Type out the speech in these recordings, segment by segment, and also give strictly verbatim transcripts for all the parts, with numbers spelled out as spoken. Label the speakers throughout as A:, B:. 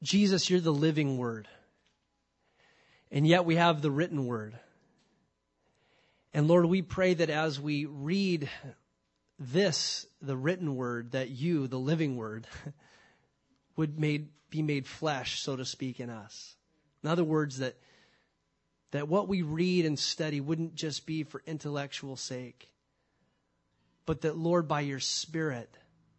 A: Jesus, you're the living word. And yet we have the written word. And Lord, we pray that as we read this, the written word, that you, the living word, would made, be made flesh, so to speak, in us. In other words, that, that what we read and study wouldn't just be for intellectual sake, but that, Lord, by your Spirit,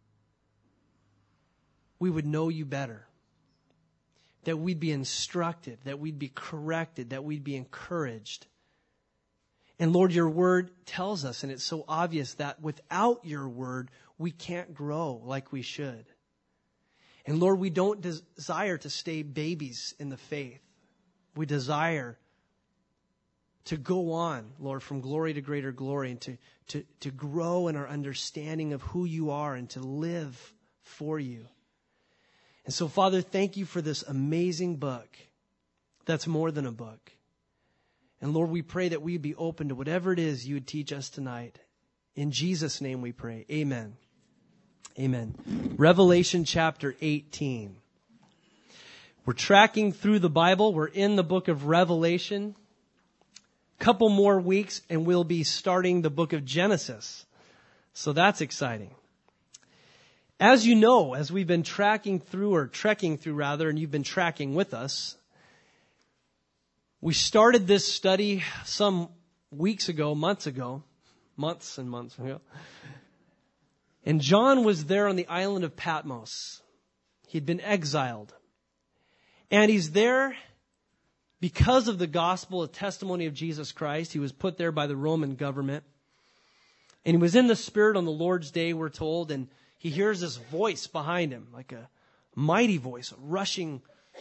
A: we would know you better. That we'd be instructed, that we'd be corrected, that we'd be encouraged. And Lord, your word tells us, and it's so obvious, that without your word, we can't grow like we should. And Lord, we don't des- desire to stay babies in the faith. We desire to go on, Lord, from glory to greater glory, and to, to, to grow in our understanding of who you are and to live for you. And so, Father, thank you for this amazing book that's more than a book. And Lord, we pray that we'd be open to whatever it is you would teach us tonight. In Jesus' name we pray. Amen. Amen. Revelation chapter eighteen. We're tracking through the Bible. We're in the book of Revelation. A couple more weeks and we'll be starting the book of Genesis. So that's exciting. As you know, as we've been tracking through, or trekking through rather, and you've been tracking with us, we started this study some weeks ago, months ago, months and months ago. And John was there on the island of Patmos. He'd been exiled. And he's there because of the gospel, a testimony of Jesus Christ. He was put there by the Roman government. And he was in the Spirit on the Lord's day, we're told, and he hears this voice behind him, like a mighty voice, a rushing,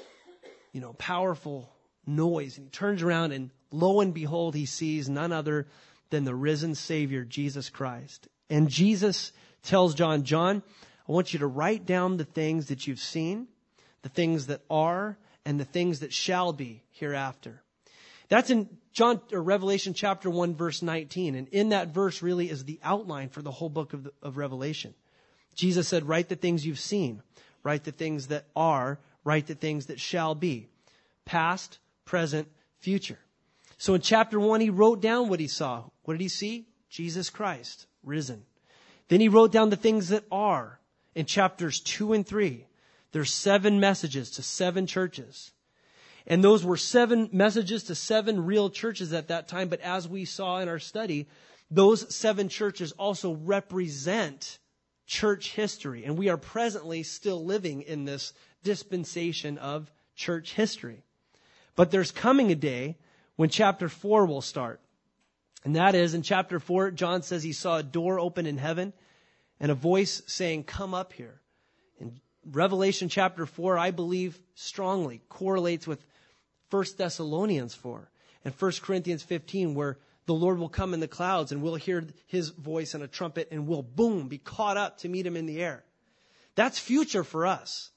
A: you know, powerful noise. And he turns around and lo and behold, he sees none other than the risen Savior, Jesus Christ. And Jesus tells John, John, I want you to write down the things that you've seen, the things that are, and the things that shall be hereafter. That's in John or Revelation chapter one, verse nineteen. And in that verse really is the outline for the whole book of, the, of Revelation. Jesus said, write the things you've seen, write the things that are, write the things that shall be. Past, present, future. So in chapter one, he wrote down what he saw. What did he see? Jesus Christ, risen. Then he wrote down the things that are. In chapters two and three, there's seven messages to seven churches. And those were seven messages to seven real churches at that time. But as we saw in our study, those seven churches also represent church history. And we are presently still living in this dispensation of church history. But there's coming a day when chapter four will start. And that is, in chapter four, John says he saw a door open in heaven and a voice saying, come up here. In Revelation chapter four, I believe strongly correlates with First Thessalonians four and First Corinthians fifteen, where the Lord will come in the clouds and we'll hear his voice and a trumpet and we'll, boom, be caught up to meet him in the air. That's future for us.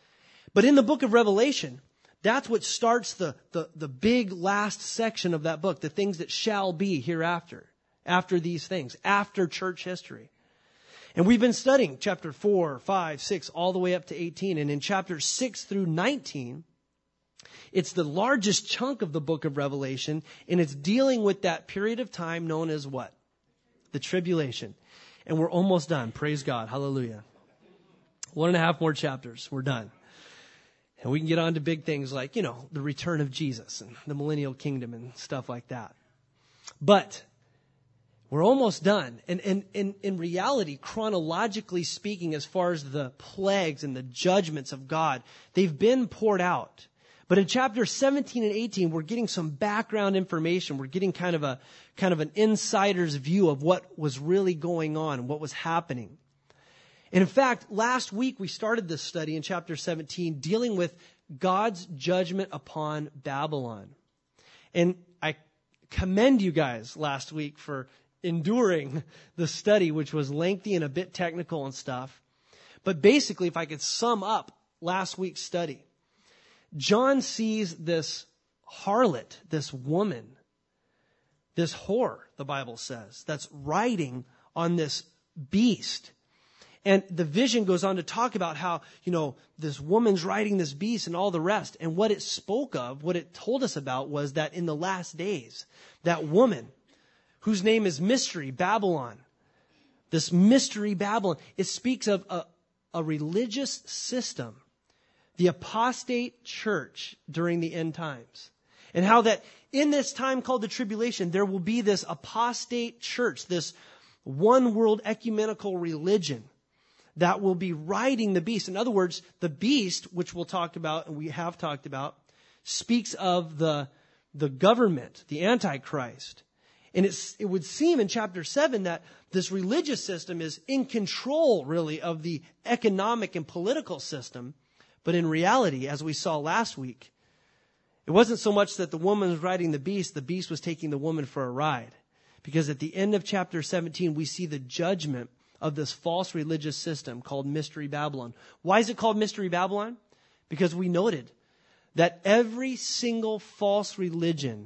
A: But in the book of Revelation, that's what starts the, the, the big last section of that book, the things that shall be hereafter, after these things, after church history. And we've been studying chapter four, five, six, all the way up to eighteen. And in chapters six through nineteen, it's the largest chunk of the book of Revelation, and it's dealing with that period of time known as what? The tribulation. And we're almost done. Praise God. Hallelujah. One and a half more chapters. We're done. And we can get on to big things like, you know, the return of Jesus and the millennial kingdom and stuff like that. But we're almost done. And, and, and in reality, chronologically speaking, as far as the plagues and the judgments of God, they've been poured out. But in chapters seventeen and eighteen, we're getting some background information. We're getting kind of a kind of an insider's view of what was really going on, what was happening. And in fact, last week we started this study in chapter seventeen dealing with God's judgment upon Babylon. And I commend you guys last week for enduring the study, which was lengthy and a bit technical and stuff. But basically, if I could sum up last week's study, John sees this harlot, this woman, this whore, the Bible says, that's riding on this beast. And the vision goes on to talk about how, you know, this woman's riding this beast and all the rest. And what it spoke of, what it told us about was that in the last days, that woman, whose name is Mystery Babylon, this Mystery Babylon, it speaks of a, a religious system, the apostate church during the end times. And how that in this time called the tribulation, there will be this apostate church, this one world ecumenical religion that will be riding the beast. In other words, the beast, which we'll talk about and we have talked about, speaks of the, the government, the Antichrist. And it's, it would seem in chapter seven that this religious system is in control, really, of the economic and political system. But in reality, as we saw last week, it wasn't so much that the woman was riding the beast, the beast was taking the woman for a ride. Because at the end of chapter seventeen, we see the judgment of this false religious system called Mystery Babylon. Why is it called Mystery Babylon? Because we noted that every single false religion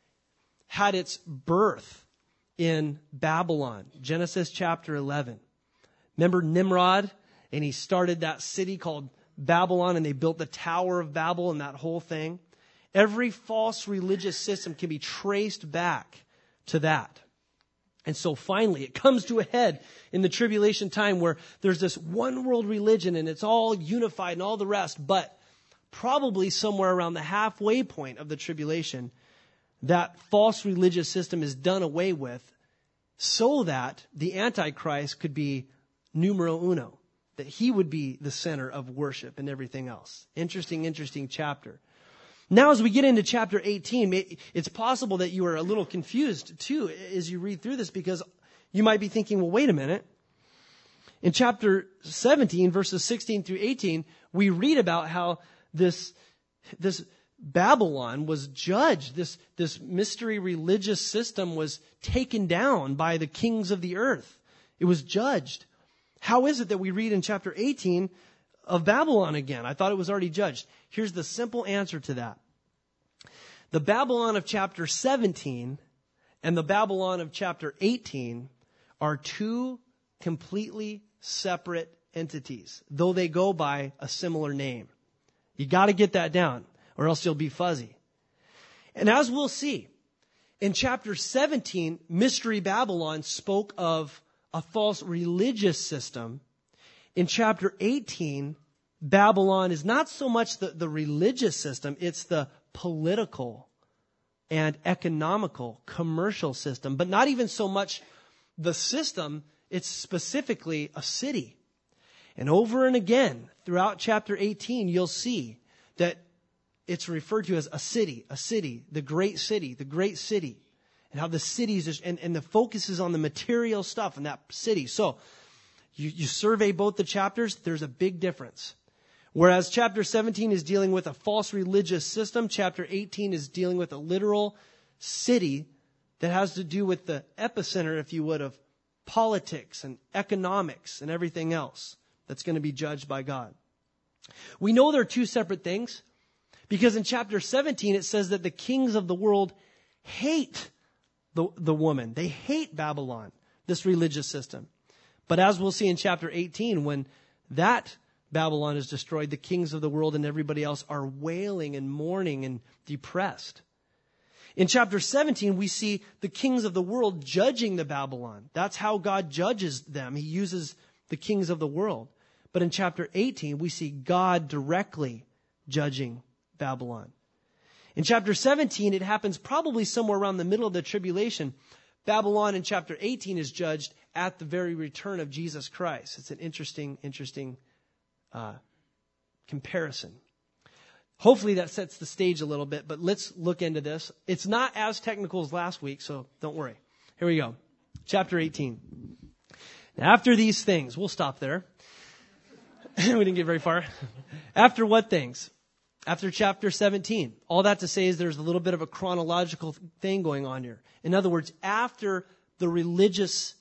A: had its birth in Babylon. Genesis chapter eleven. Remember Nimrod? And he started that city called Babylon, and they built the Tower of Babel and that whole thing. Every false religious system can be traced back to that. And so finally, it comes to a head in the tribulation time where there's this one world religion and it's all unified and all the rest. But probably somewhere around the halfway point of the tribulation, that false religious system is done away with so that the Antichrist could be numero uno, that he would be the center of worship and everything else. Interesting, interesting chapter. Now, as we get into chapter eighteen, it's possible that you are a little confused, too, as you read through this, because you might be thinking, well, wait a minute. In chapter seventeen, verses sixteen through eighteen, we read about how this, this Babylon was judged. This, this mystery religious system was taken down by the kings of the earth. It was judged. How is it that we read in chapter eighteen of Babylon again? I thought it was already judged. Here's the simple answer to that. The Babylon of chapter seventeen and the Babylon of chapter eighteen are two completely separate entities, though they go by a similar name. You got to get that down, or else you'll be fuzzy. And as we'll see, in chapter seventeen, Mystery Babylon spoke of a false religious system. In chapter eighteen, Babylon is not so much the, the religious system, it's the political and economical, commercial system, but not even so much the system, it's specifically a city. And over and again, throughout chapter eighteen, you'll see that it's referred to as a city, a city, the great city, the great city. And how the cities, is, and, and the focus is on the material stuff in that city. So, you, you survey both the chapters, there's a big difference. Whereas chapter seventeen is dealing with a false religious system, chapter eighteen is dealing with a literal city that has to do with the epicenter, if you would, of politics and economics and everything else that's going to be judged by God. We know they're two separate things because in chapter seventeen it says that the kings of the world hate the, the woman. They hate Babylon, this religious system. But as we'll see in chapter eighteen, when that Babylon is destroyed, the kings of the world and everybody else are wailing and mourning and depressed. In chapter seventeen, we see the kings of the world judging the Babylon. That's how God judges them. He uses the kings of the world. But in chapter eighteen, we see God directly judging Babylon. In chapter seventeen, it happens probably somewhere around the middle of the tribulation. Babylon in chapter eighteen is judged at the very return of Jesus Christ. It's an interesting, interesting uh, comparison. Hopefully that sets the stage a little bit, but let's look into this. It's not as technical as last week, so don't worry. Here we go. Chapter eighteen. Now, after these things, we'll stop there. We didn't get very far. After what things? After chapter seventeen. All that to say is there's a little bit of a chronological thing going on here. In other words, after the religious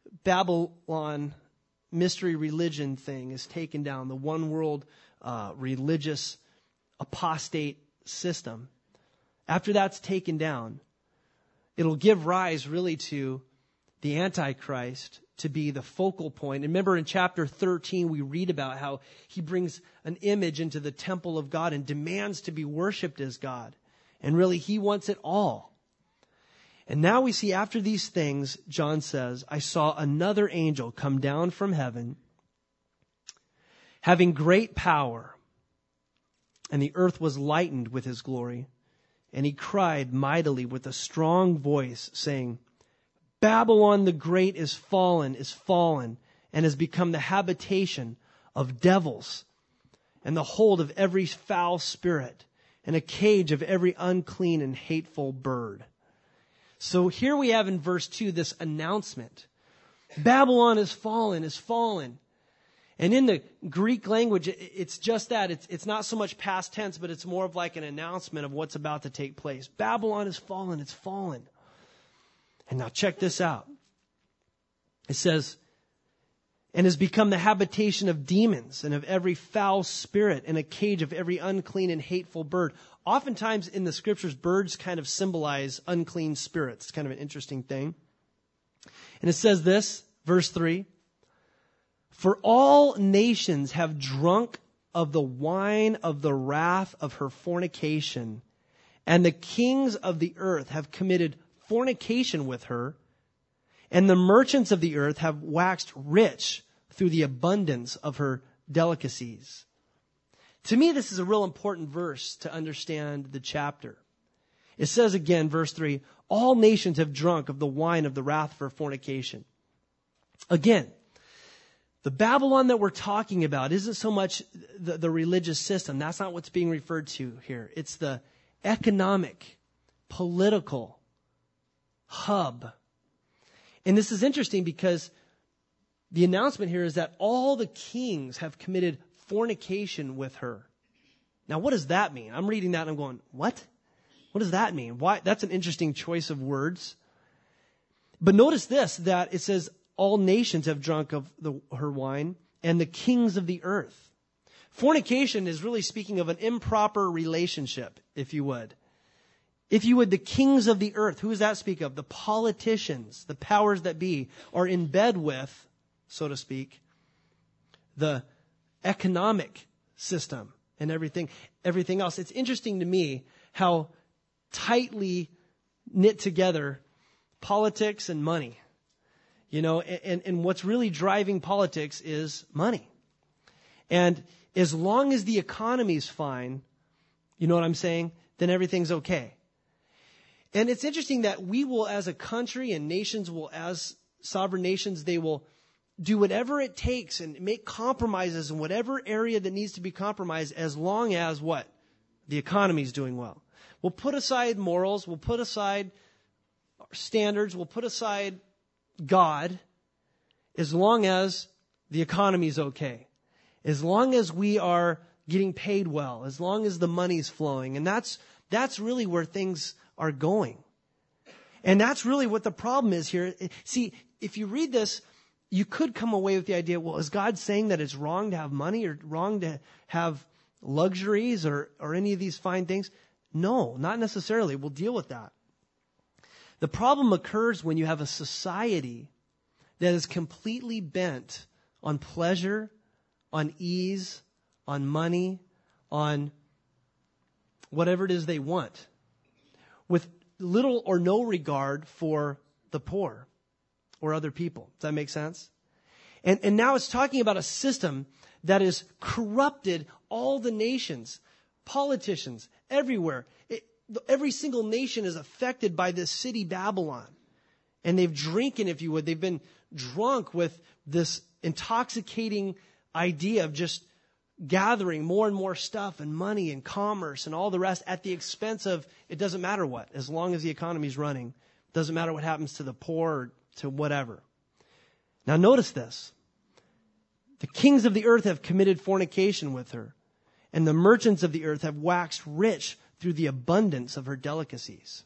A: Babylon mystery religion thing is taken down, the one world uh, religious apostate system, after that's taken down, it'll give rise really to the Antichrist to be the focal point. And remember in chapter thirteen, we read about how he brings an image into the temple of God and demands to be worshiped as God. And really, he wants it all. And now we see after these things, John says, I saw another angel come down from heaven, having great power, and the earth was lightened with his glory. And he cried mightily with a strong voice, saying, Babylon the Great is fallen, is fallen, and has become the habitation of devils, and the hold of every foul spirit, and a cage of every unclean and hateful bird. So here we have in verse two this announcement. Babylon is fallen, is fallen. And in the Greek language, it's just that. It's, it's not so much past tense, but it's more of like an announcement of what's about to take place. Babylon is fallen, it's fallen. And now check this out. It says, and has become the habitation of demons and of every foul spirit and a cage of every unclean and hateful bird. Oftentimes in the scriptures, birds kind of symbolize unclean spirits. It's kind of an interesting thing. And it says this, verse three, for all nations have drunk of the wine of the wrath of her fornication, and the kings of the earth have committed fornication with her, and the merchants of the earth have waxed rich through the abundance of her delicacies. To me, this is a real important verse to understand the chapter. It says again, verse three, all nations have drunk of the wine of the wrath of her fornication. Again, the Babylon that we're talking about isn't so much the, the religious system. That's not what's being referred to here. It's the economic, political hub. And this is interesting because the announcement here is that all the kings have committed fornication with her. Now, what does that mean? I'm reading that and I'm going, what? What does that mean? Why? That's an interesting choice of words. But notice this, that it says all nations have drunk of the, her wine, and the kings of the earth. Fornication is really speaking of an improper relationship, if you would. If you would, the kings of the earth, who does that speak of? The politicians, the powers that be, are in bed with, so to speak, the economic system and everything, everything else. It's interesting to me how tightly knit together politics and money. You know, and, and what's really driving politics is money. And as long as the economy's fine, you know what I'm saying, then everything's okay. And it's interesting that we will, as a country, and nations will, as sovereign nations, they will do whatever it takes and make compromises in whatever area that needs to be compromised, as long as what? The economy's doing well. We'll put aside morals, we'll put aside standards, we'll put aside God, as long as the economy's okay. As long as we are getting paid well, as long as the money's flowing. And that's that's really where things are going. And that's really what the problem is here. See, if you read this, you could come away with the idea, well, is God saying that it's wrong to have money or wrong to have luxuries or, or any of these fine things? No, not necessarily. We'll deal with that. The problem occurs when you have a society that is completely bent on pleasure, on ease, on money, on whatever it is they want, with little or no regard for the poor or other people. Does that make sense? And, and now it's talking about a system that has corrupted all the nations, politicians, everywhere. It, Every single nation is affected by this city Babylon. And they've drinking, if you would, they've been drunk with this intoxicating idea of just gathering more and more stuff and money and commerce and all the rest at the expense of, it doesn't matter what, as long as the economy's running. It doesn't matter what happens to the poor or to whatever. Now notice this. The kings of the earth have committed fornication with her, and the merchants of the earth have waxed rich through the abundance of her delicacies.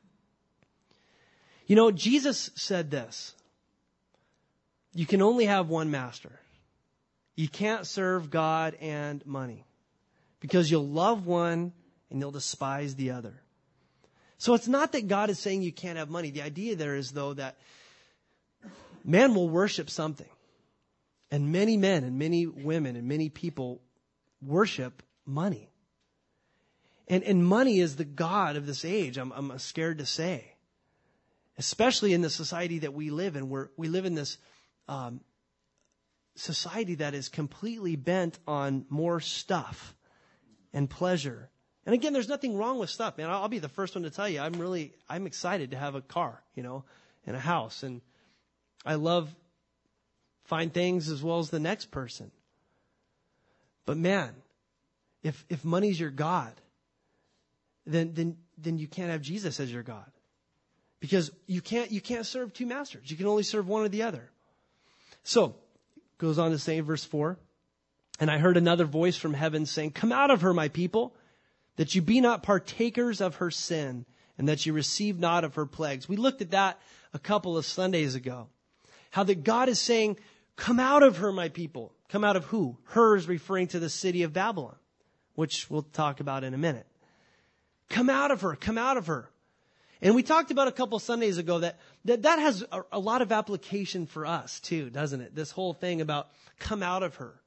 A: You know, Jesus said this. You can only have one master. You can't serve God and money, because you'll love one and you'll despise the other. So it's not that God is saying you can't have money. The idea there is, though, that Man will worship something. And many men and many women and many people worship money. And, and money is the god of this age, I'm, I'm scared to say. Especially in the society that we live in. Where we live in this um, society that is completely bent on more stuff and pleasure. And again, there's nothing wrong with stuff, man. I'll be the first one to tell you, I'm really, I'm excited to have a car, you know, and a house. And I love fine things as well as the next person. But man, if if money's your God, then then then you can't have Jesus as your God. Because you can't you can't serve two masters. You can only serve one or the other. So, goes on to say in verse four, and I heard another voice from heaven saying, "Come out of her, my people, that you be not partakers of her sin, and that you receive not of her plagues." We looked at that a couple of Sundays ago. How that God is saying, come out of her, my people. Come out of who? Her is referring to the city of Babylon, which we'll talk about in a minute. Come out of her, come out of her. And we talked about a couple Sundays ago that that, that has a, a lot of application for us too, doesn't it? This whole thing about come out of her.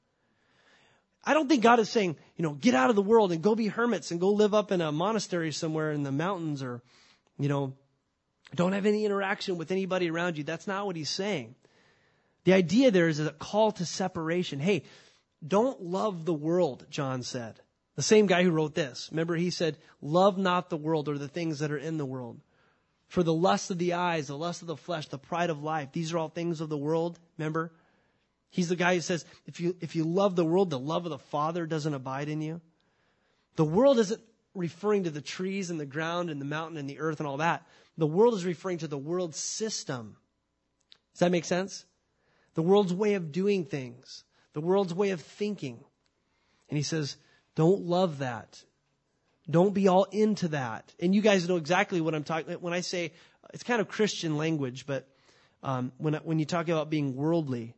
A: I don't think God is saying, you know, get out of the world and go be hermits and go live up in a monastery somewhere in the mountains, or, you know, don't have any interaction with anybody around you. That's not what he's saying. The idea there is a call to separation. Hey, don't love the world, John said. The same guy who wrote this. Remember, he said, love not the world or the things that are in the world. For the lust of the eyes, the lust of the flesh, the pride of life, these are all things of the world. Remember? He's the guy who says, if you, if you love the world, the love of the Father doesn't abide in you. The world isn't referring to the trees and the ground and the mountain and the earth and all that. The world is referring to the world system. Does that make sense? The world's way of doing things. The world's way of thinking. And he says, don't love that. Don't be all into that. And you guys know exactly what I'm talking about. When I say, it's kind of Christian language, but um, when, when you talk about being worldly,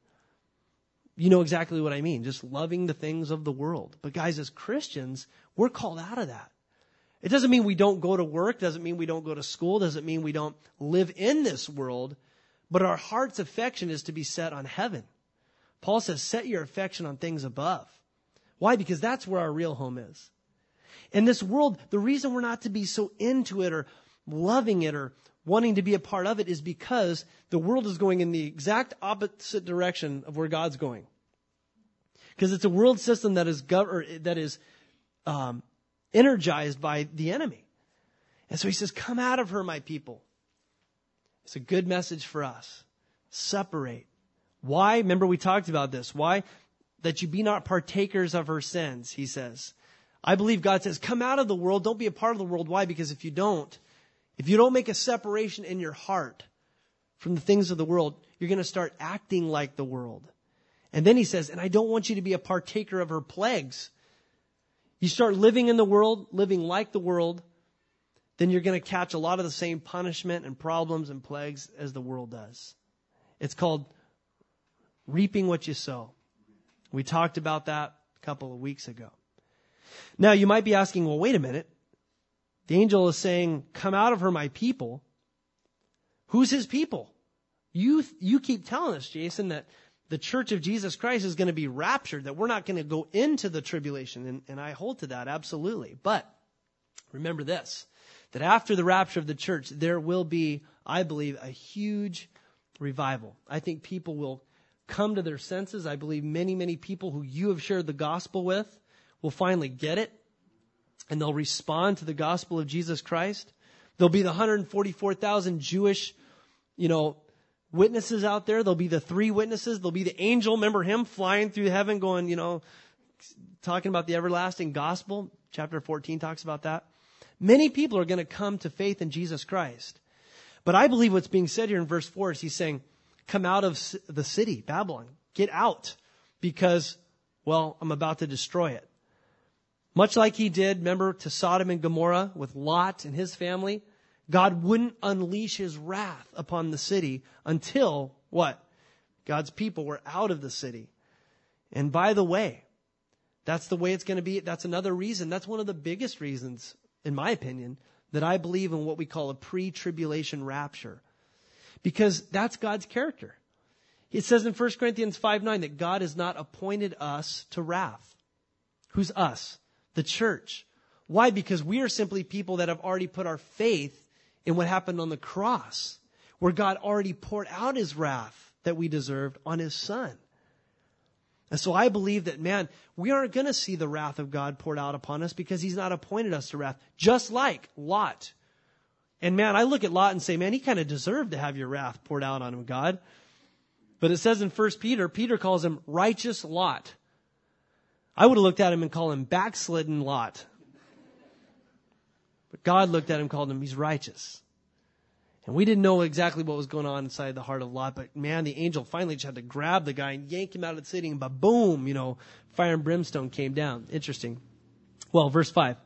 A: you know exactly what I mean. Just loving the things of the world. But guys, as Christians, we're called out of that. It doesn't mean we don't go to work. Doesn't mean we don't go to school. Doesn't mean we don't live in this world. But our heart's affection is to be set on heaven. Paul says, set your affection on things above. Why? Because that's where our real home is. In this world, the reason we're not to be so into it or loving it or wanting to be a part of it is because the world is going in the exact opposite direction of where God's going. Because it's a world system that is gov- that is um, energized by the enemy. And so he says, come out of her, my people. It's a good message for us. Separate. Why? Remember we talked about this. Why? That you be not partakers of her sins, he says. I believe God says, come out of the world. Don't be a part of the world. Why? Because if you don't, if you don't make a separation in your heart from the things of the world, you're going to start acting like the world. And then he says, and I don't want you to be a partaker of her plagues. You start living in the world, living like the world, then you're going to catch a lot of the same punishment and problems and plagues as the world does. It's called reaping what you sow. We talked about that a couple of weeks ago. Now, you might be asking, well, wait a minute. The angel is saying, come out of her, my people. Who's his people? You, you keep telling us, Jason, that the church of Jesus Christ is going to be raptured, that we're not going to go into the tribulation. And, and I hold to that, absolutely. But remember this, that after the rapture of the church, there will be, I believe, a huge revival. I think people will come to their senses. I believe many, many people who you have shared the gospel with will finally get it, and they'll respond to the gospel of Jesus Christ. There'll be the one hundred forty-four thousand Jewish, you know, witnesses out there. There'll be the three witnesses. There'll be the angel. Remember him flying through heaven going, you know, talking about the everlasting gospel. Chapter fourteen talks about that. Many people are going to come to faith in Jesus Christ. But I believe what's being said here in verse four is he's saying, come out of the city, Babylon. Get out because, well, I'm about to destroy it. Much like he did, remember, to Sodom and Gomorrah with Lot and his family, God wouldn't unleash his wrath upon the city until, what? God's people were out of the city. And by the way, that's the way it's going to be. That's another reason. That's one of the biggest reasons, in my opinion, that I believe in what we call a pre-tribulation rapture. Because that's God's character. It says in First Corinthians five nine that God has not appointed us to wrath. Who's us? The church. Why? Because we are simply people that have already put our faith in what happened on the cross, where God already poured out his wrath that we deserved on his son. And so I believe that, man, we aren't going to see the wrath of God poured out upon us because he's not appointed us to wrath, just like Lot. And man, I look at Lot and say, man, he kind of deserved to have your wrath poured out on him, God. But it says in First Peter, Peter calls him righteous Lot. I would have looked at him and called him backslidden Lot. But God looked at him and called him, he's righteous. And we didn't know exactly what was going on inside the heart of Lot. But man, the angel finally just had to grab the guy and yank him out of the city. And ba-boom, you know, fire and brimstone came down. Interesting. Well, verse five.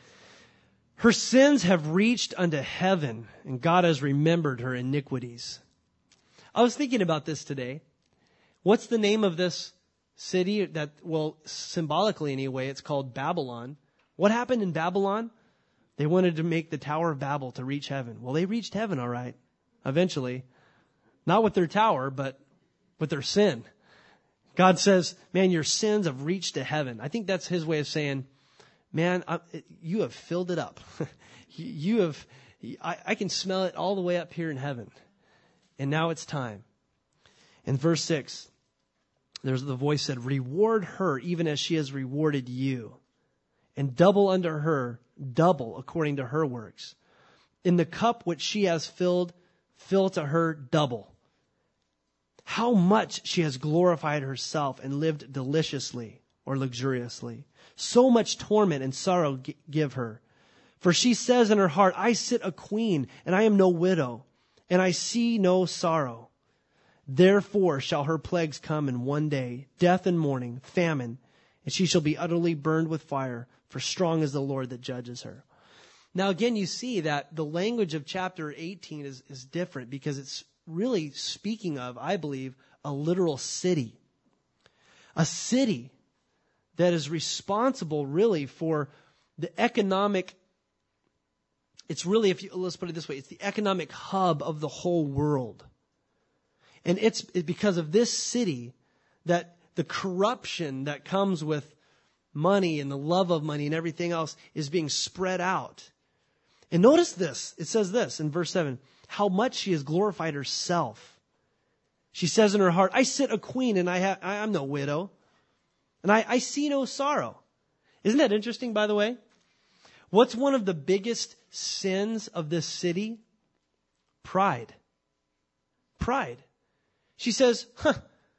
A: Her sins have reached unto heaven, and God has remembered her iniquities. I was thinking about this today. What's the name of this city that, well, symbolically anyway, it's called Babylon. What happened in Babylon? They wanted to make the Tower of Babel to reach heaven. Well, they reached heaven, all right, eventually. Not with their tower, but with their sin. God says, man, your sins have reached to heaven. I think that's his way of saying, man, I, you have filled it up. you have, I, I can smell it all the way up here in heaven. And now it's time. In verse six, there's the voice said, reward her even as she has rewarded you. And double unto her, double according to her works. In the cup which she has filled, fill to her double. How much she has glorified herself and lived deliciously or luxuriously. So much torment and sorrow give her. For she says in her heart, I sit a queen, and I am no widow, and I see no sorrow. Therefore shall her plagues come in one day, death and mourning, famine, and she shall be utterly burned with fire, for strong is the Lord that judges her. Now again, you see that the language of chapter eighteen is, is different because it's really speaking of, I believe, a literal city. A city that is responsible really for the economic, it's really, if you, let's put it this way, it's the economic hub of the whole world. And it's because of this city that the corruption that comes with money and the love of money and everything else is being spread out. And notice this, it says this in verse seven, how much she has glorified herself. She says in her heart, I sit a queen and I ha- I'm no widow. And I, I see no sorrow. Isn't that interesting, by the way? What's one of the biggest sins of this city? Pride. Pride. She says, huh,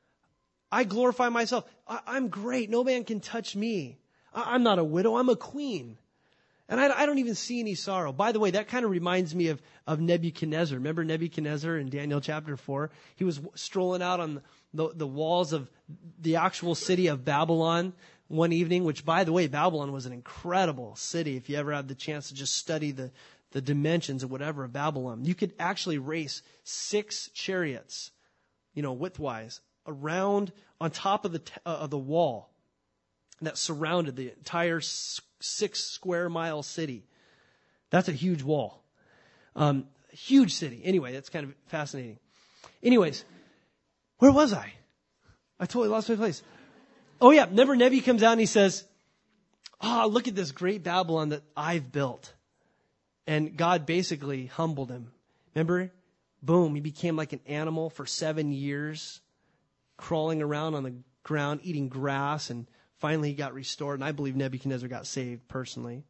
A: I glorify myself. I, I'm great. No man can touch me. I, I'm not a widow. I'm a queen. And I, I don't even see any sorrow. By the way, that kind of reminds me of, of Nebuchadnezzar. Remember Nebuchadnezzar in Daniel chapter four? He was strolling out on the, the walls of the actual city of Babylon one evening, which, by the way, Babylon was an incredible city. If you ever had the chance to just study the, the dimensions or whatever of Babylon, you could actually race six chariots, you know, widthwise, around on top of the, t- uh, of the wall that surrounded the entire s- six square mile city. That's a huge wall. Um, huge city. Anyway, that's kind of fascinating. Anyways, where was I? I totally lost my place. Oh yeah, remember Nebi comes out and he says, oh, look at this great Babylon that I've built. And God basically humbled him. Remember? Boom, he became like an animal for seven years, crawling around on the ground, eating grass, and finally he got restored. And I believe Nebuchadnezzar got saved personally.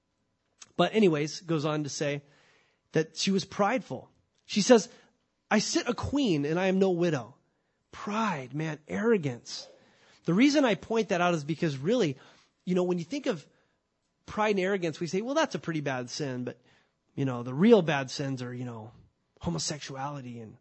A: But anyways, goes on to say that she was prideful. She says, I sit a queen and I am no widow. Pride, man, arrogance. The reason I point that out is because really, you know, when you think of pride and arrogance, we say, well, that's a pretty bad sin. But, you know, the real bad sins are, you know, homosexuality and,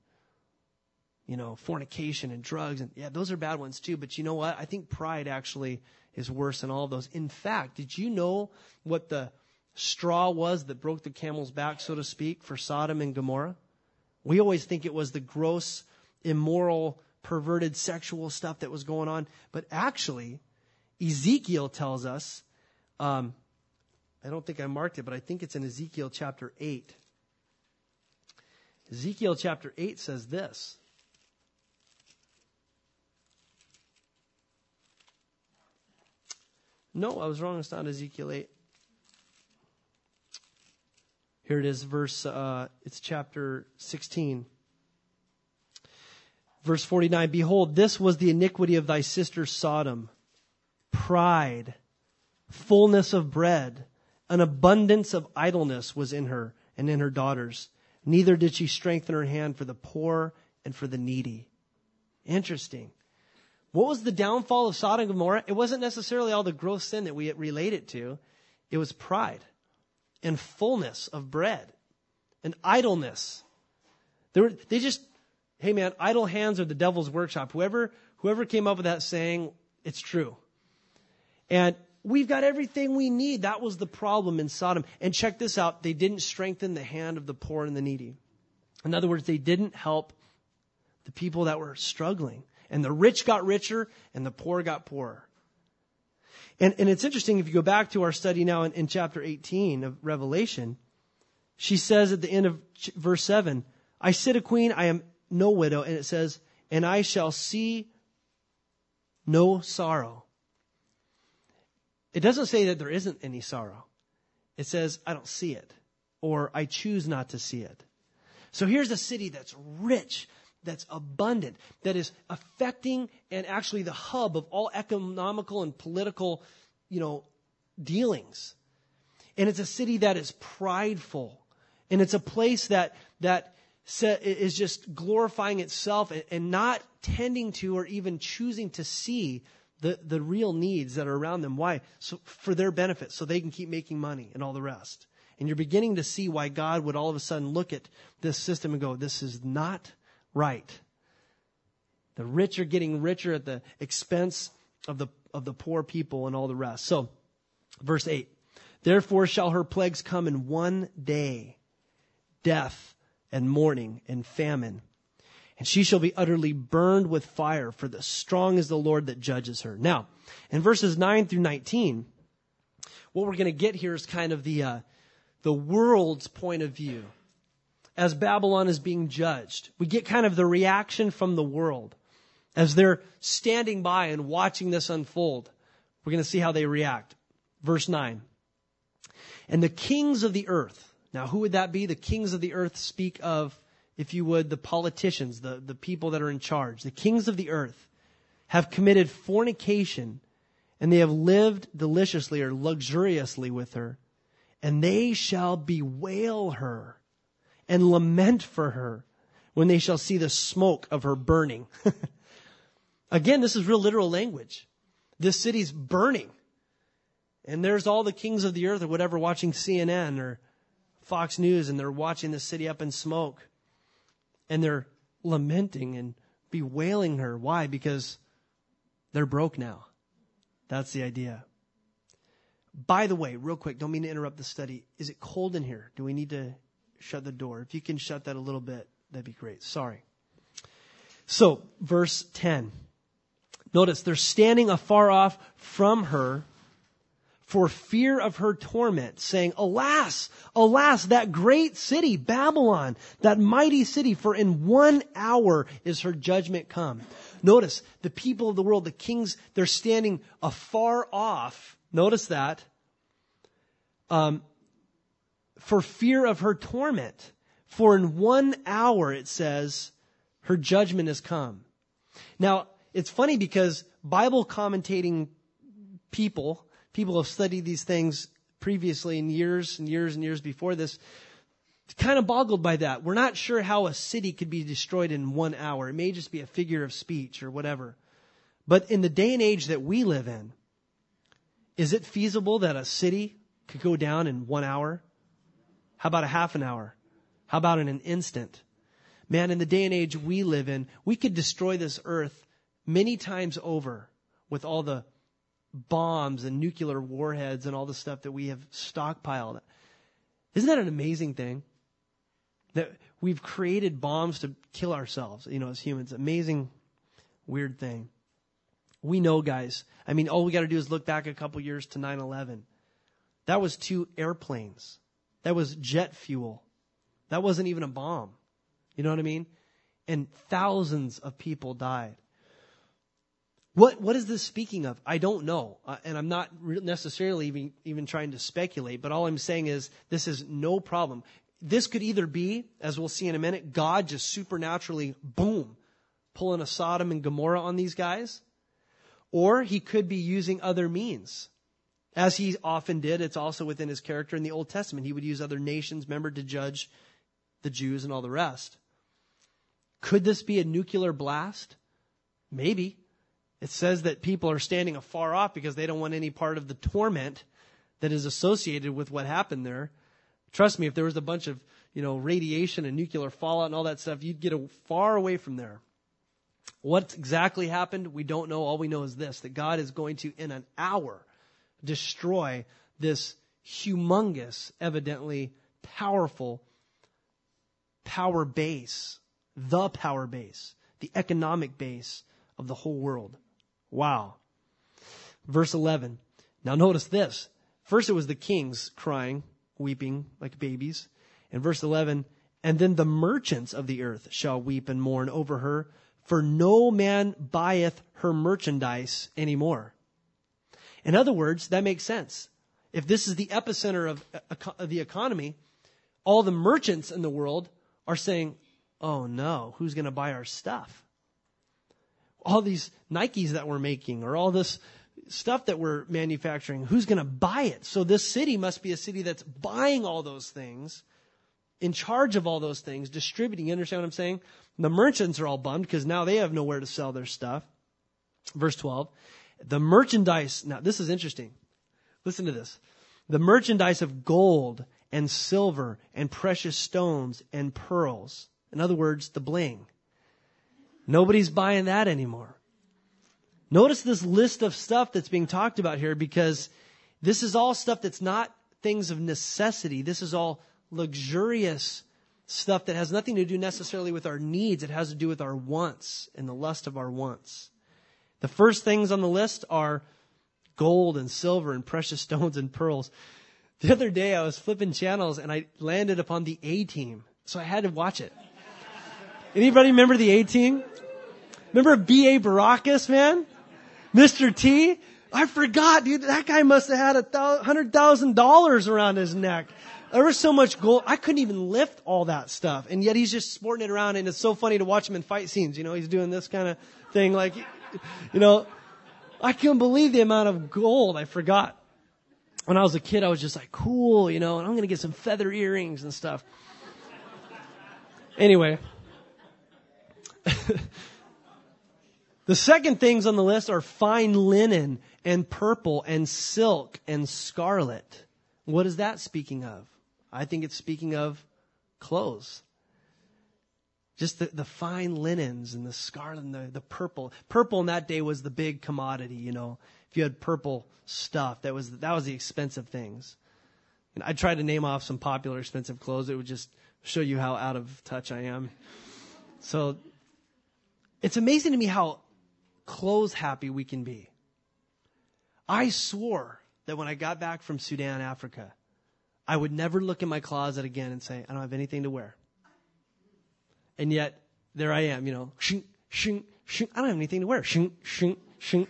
A: you know, fornication and drugs. And yeah, those are bad ones too. But you know what? I think pride actually is worse than all of those. In fact, did you know what the straw was that broke the camel's back, so to speak, for Sodom and Gomorrah? We always think it was the gross, immoral, perverted sexual stuff that was going on. But actually, Ezekiel tells us, um, I don't think I marked it, but I think it's in Ezekiel chapter eight. Ezekiel chapter eight says this. No, I was wrong. It's not Ezekiel eight. Here it is, verse, uh, it's chapter sixteen. Verse forty-nine, behold, this was the iniquity of thy sister Sodom. Pride, fullness of bread, an abundance of idleness was in her and in her daughters. Neither did she strengthen her hand for the poor and for the needy. Interesting. What was the downfall of Sodom and Gomorrah? It wasn't necessarily all the gross sin that we relate it to. It was pride and fullness of bread and idleness. They were, they just, hey man, idle hands are the devil's workshop. Whoever, whoever came up with that saying, it's true. And we've got everything we need. That was the problem in Sodom. And check this out. They didn't strengthen the hand of the poor and the needy. In other words, they didn't help the people that were struggling. And the rich got richer and the poor got poorer. And, and it's interesting, if you go back to our study now in, in chapter eighteen of Revelation, she says at the end of ch- verse seven, I sit a queen, I am no widow. And it says, and I shall see no sorrow. It doesn't say that there isn't any sorrow. It says, I don't see it, or I choose not to see it. So here's a city that's rich, that's abundant, that is affecting and actually the hub of all economical and political, you know, dealings. And it's a city that is prideful. And it's a place that, that is just glorifying itself and, and not tending to or even choosing to see the, the real needs that are around them. Why? So for their benefit, so they can keep making money and all the rest. And you're beginning to see why God would all of a sudden look at this system and go, this is not right. The rich are getting richer at the expense of the, of the poor people and all the rest. So, verse eight, therefore shall her plagues come in one day, death and mourning and famine. And she shall be utterly burned with fire, for the strong is the Lord that judges her. Now, in verses nine through nineteen, what we're going to get here is kind of the, uh, the world's point of view. As Babylon is being judged, we get kind of the reaction from the world. As they're standing by and watching this unfold, we're going to see how they react. Verse nine. And the kings of the earth. Now, who would that be? The kings of the earth speak of, if you would, the politicians, the, the people that are in charge. The kings of the earth have committed fornication, and they have lived deliciously or luxuriously with her. And they shall bewail her and lament for her when they shall see the smoke of her burning. Again, this is real literal language. This city's burning. And there's all the kings of the earth or whatever watching C N N or Fox News, and they're watching the city up in smoke. And they're lamenting and bewailing her. Why? Because they're broke now. That's the idea. By the way, real quick, don't mean to interrupt the study. Is it cold in here? Do we need to shut the door? If you can shut that a little bit, that'd be great. Sorry. So, verse ten. Notice, they're standing afar off from her for fear of her torment, saying, alas, alas, that great city, Babylon, that mighty city, for in one hour is her judgment come. Notice, the people of the world, the kings, they're standing afar off. Notice that. Um, for fear of her torment. For in one hour, it says, her judgment has come. Now, it's funny because Bible commentating people, people have studied these things previously in years and years and years before this, kind of boggled by that. We're not sure how a city could be destroyed in one hour. It may just be a figure of speech or whatever. But in the day and age that we live in, is it feasible that a city could go down in one hour? How about a half an hour? How about in an instant? Man, in the day and age we live in, we could destroy this earth many times over with all the bombs and nuclear warheads and all the stuff that we have stockpiled. Isn't that an amazing thing? That we've created bombs to kill ourselves, you know, as humans. Amazing, weird thing. We know, guys. I mean, all we got to do is look back a couple years to nine eleven. That was two airplanes. That was jet fuel. That wasn't even a bomb. You know what I mean? And thousands of people died. What what is this speaking of? I don't know. Uh, and I'm not re- necessarily even, even trying to speculate, but all I'm saying is this is no problem. This could either be, as we'll see in a minute, God just supernaturally, boom, pulling a Sodom and Gomorrah on these guys. Or he could be using other means. As he often did, it's also within his character in the Old Testament. He would use other nations, remember, to judge the Jews and all the rest. Could this be a nuclear blast? Maybe. It says that people are standing afar off because they don't want any part of the torment that is associated with what happened there. Trust me, if there was a bunch of, you know, radiation and nuclear fallout and all that stuff, you'd get a, far away from there. What exactly happened, we don't know. All we know is this, that God is going to, in an hour, destroy this humongous, evidently powerful power base, the power base, the economic base of the whole world. Wow. Verse eleven. Now notice this. First it was the kings crying, weeping like babies. In verse eleven, and then the merchants of the earth shall weep and mourn over her, for no man buyeth her merchandise anymore. In other words, that makes sense. If this is the epicenter of, of the economy, all the merchants in the world are saying, oh no, who's going to buy our stuff? All these Nikes that we're making, or all this stuff that we're manufacturing, who's going to buy it? So this city must be a city that's buying all those things, in charge of all those things, distributing. You understand what I'm saying? The merchants are all bummed because now they have nowhere to sell their stuff. Verse twelve. The merchandise, now this is interesting. Listen to this. The merchandise of gold and silver and precious stones and pearls. In other words, the bling. Nobody's buying that anymore. Notice this list of stuff that's being talked about here, because this is all stuff that's not things of necessity. This is all luxurious stuff that has nothing to do necessarily with our needs. It has to do with our wants and the lust of our wants. The first things on the list are gold and silver and precious stones and pearls. The other day I was flipping channels and I landed upon the A-Team. So I had to watch it. Anybody remember the A-Team? Remember B A. Baracus, man? Mister T? I forgot, dude. That guy must have had a one hundred thousand dollars around his neck. There was so much gold. I couldn't even lift all that stuff. And yet he's just sporting it around. And it's so funny to watch him in fight scenes. You know, he's doing this kind of thing. Like, you know, I couldn't believe the amount of gold. I forgot. When I was a kid, I was just like, cool, you know, and I'm going to get some feather earrings and stuff. Anyway. The second things on the list are fine linen and purple and silk and scarlet. What is that speaking of? I think it's speaking of clothes. Just the, the fine linens and the scarlet and the, the purple. Purple in that day was the big commodity, you know. If you had purple stuff, that was that was the expensive things. And I tried to name off some popular expensive clothes. It would just show you how out of touch I am. So it's amazing to me how clothes happy we can be. I swore that when I got back from Sudan, Africa, I would never look in my closet again and say, I don't have anything to wear. And yet, there I am, you know, shink, shink, shink. I don't have anything to wear. Shink, shink, shink.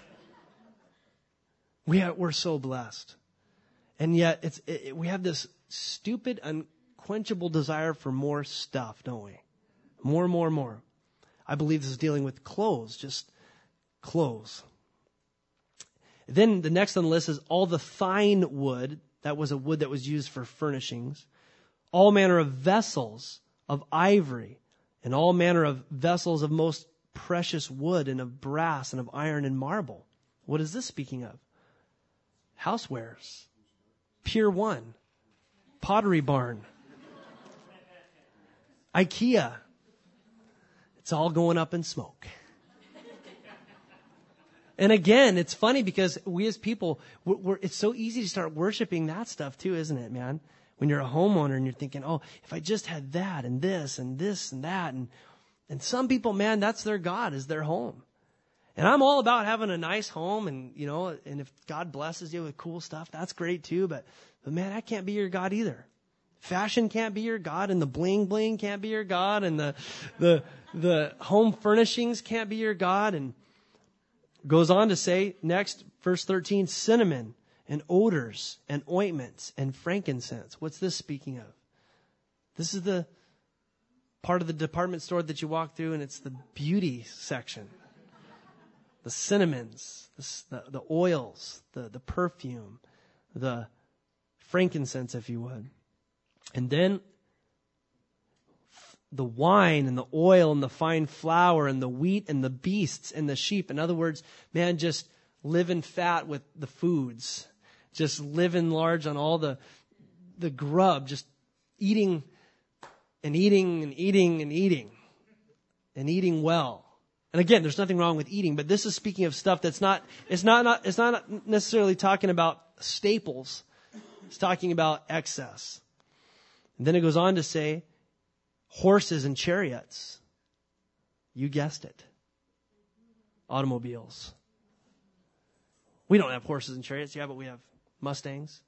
A: We are, we're so blessed. And yet, it's it, we have this stupid, unquenchable desire for more stuff, don't we? More, more, more. I believe this is dealing with clothes, just clothes. Then the next on the list is all the fine wood. That was a wood that was used for furnishings. All manner of vessels of ivory, and all manner of vessels of most precious wood, and of brass, and of iron, and marble. What is this speaking of? Housewares. Pier One. Pottery Barn. IKEA. It's all going up in smoke. And again, it's funny because we as people, we're, we're, it's so easy to start worshiping that stuff too, isn't it, man? When you're a homeowner and you're thinking, oh, if I just had that and this and this and that. And, and some people, man, that's their God, is their home. And I'm all about having a nice home, and, you know, and if God blesses you with cool stuff, that's great too. But, but man, that can't be your God either. Fashion can't be your God, and the bling bling can't be your God, and the, the, the home furnishings can't be your God. And Goes on to say, next, verse thirteen, cinnamon and odors and ointments and frankincense. What's this speaking of? This is the part of the department store that you walk through, and it's the beauty section. The cinnamons, the, the oils, the, the perfume, the frankincense, if you would. And then the wine and the oil and the fine flour and the wheat and the beasts and the sheep. In other words, man, just living fat with the foods. Just living large on all the the grub. Just eating and eating and eating and eating. And eating well. And again, there's nothing wrong with eating, but this is speaking of stuff that's not, it's not, not it's not necessarily talking about staples. It's talking about excess. And then it goes on to say, horses and chariots. You guessed it. Automobiles. We don't have horses and chariots, yeah, but we have Mustangs.